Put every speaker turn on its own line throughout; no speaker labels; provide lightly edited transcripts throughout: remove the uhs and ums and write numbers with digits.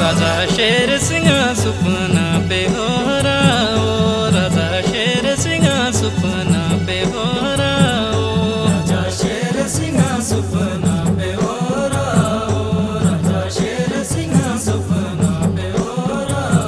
राजा शेर सिंह सुपना पे हो रहा ओ, राजा शेर सिंह सुपना पे हो रहा ओ,
राजा शेर सिंह सुपना पे हो रहा ओ, राजा शेर सिंह सुपना पे हो रहा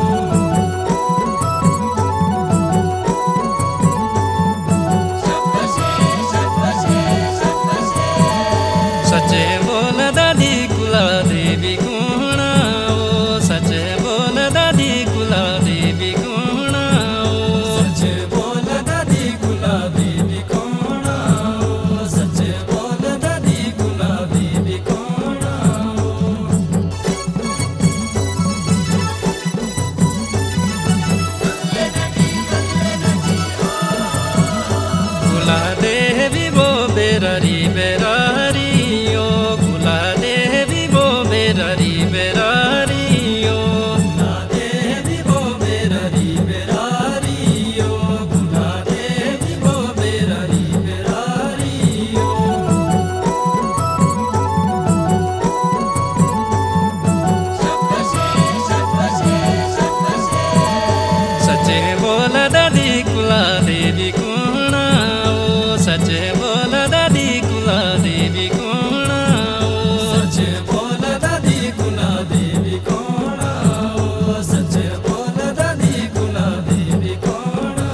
सच्चे बोल दादी कुला देवी गुणा ओ, सच्चे बोल दादी कुला देवी गुणा ओ,
सच्चे बोल दादी कुला देवी कोणा ओ, सच्चे बोल दादी कुला देवी कोणा
कुला देवी वो बेरारी बेरारी ओ, कुला देवी वो बेरारी बेरारी ओ,
कुला देवी वो बेरारी बेरारी ओ, कुला देवी वो बेरारी बेरारी ओ
सच्चे बोल दादी कुला देवी गुणा ओ, सच्चे बोल दादी कुला देवी गुणा ओ,
सच्चे बोल दादी कुला देवी कोणा ओ, सच्चे बोल दादी कुला देवी कोणा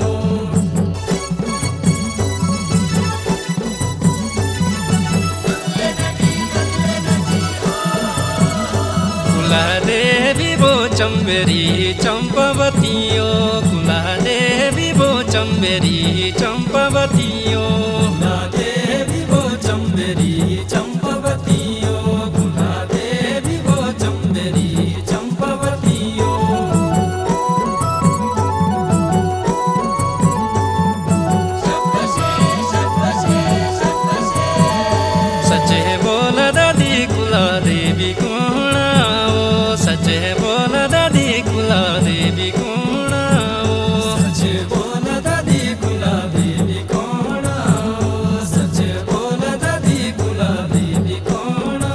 कुला देवी वो चंबेरी चंपावती ओ, कुला देवी वो चंबेरी चंपावती ओ,
कुला देवी वो चंबेरी चंपावती ओ, कुला देवी वो चंबेरी चंपावती ओ
सच्चे बोल दादी कुला देवी गुणा ओ, सच्चे बोल दादी कुला देवी गुणा ओ,
सच्चे बोल दादी कुला देवी कोणा ओ, सच्चे बोल दादी कुला देवी कोणा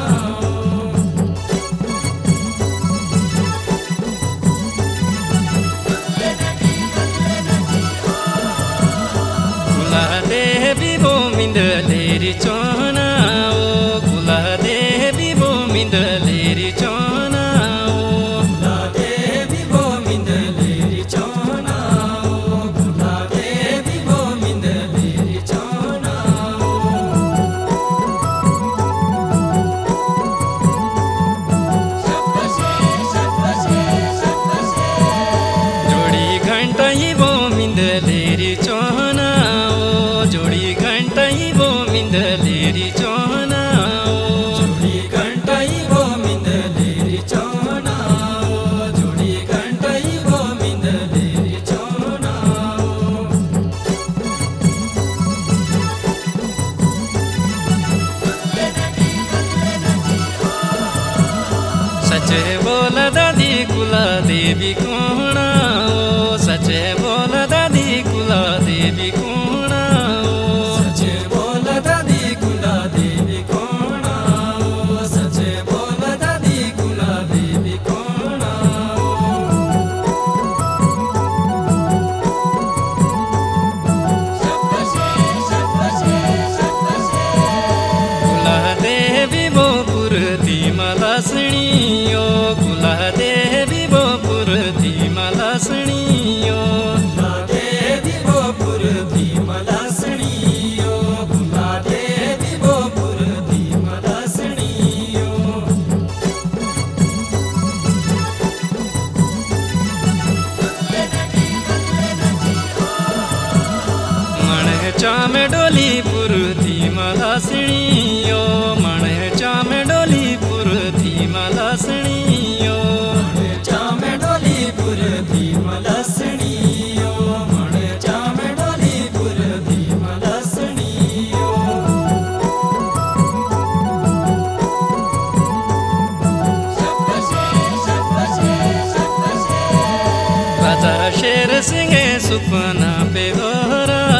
कुला देवी वो मिंदलेरी चोना ओ, कुला देवी वो मिंदलेरी चोना ओ,
कुला देवी वो मिंदलेरी चोना ओ, कुला देवी वो मिंदलेरी चोना
जोड़ी घंटा ही वो मिंदलेरी चोना ओ, जोड़ी घंटा ही वो मिंदलेरी चोना ओ,
जोड़ी घंटाई वो मिंदलेरी चोना ओ, जोड़ी घंटाई वो मिंदलेरी चोना
सच्चे बोल दादी कुला देवी गुणा ओ, सच्चे बोल दादी कुला देवी गुणा ओ,
सच्चे बोल दादी कुला देवी कोणा ओ, सच्चे बोल दादी कुला देवी कोणा
कुला देवी वो पुरती मलासणी ओ, कुला देवी वो पुरती मलासणी ओ,
कुला देवी वो पुरती मलासणी ओ, कुला देवी वो पुरती मलासणी ओ
मण चाम डोली पुरती मलासणी ओ, मण चाम डोली पुरती मलासणी ओ,
चाम डोली पुरती मलासणी ओ, मण चाम डोली पुरती मलासणी ओ
राजा शेर सिंह सुपना पे हो रहा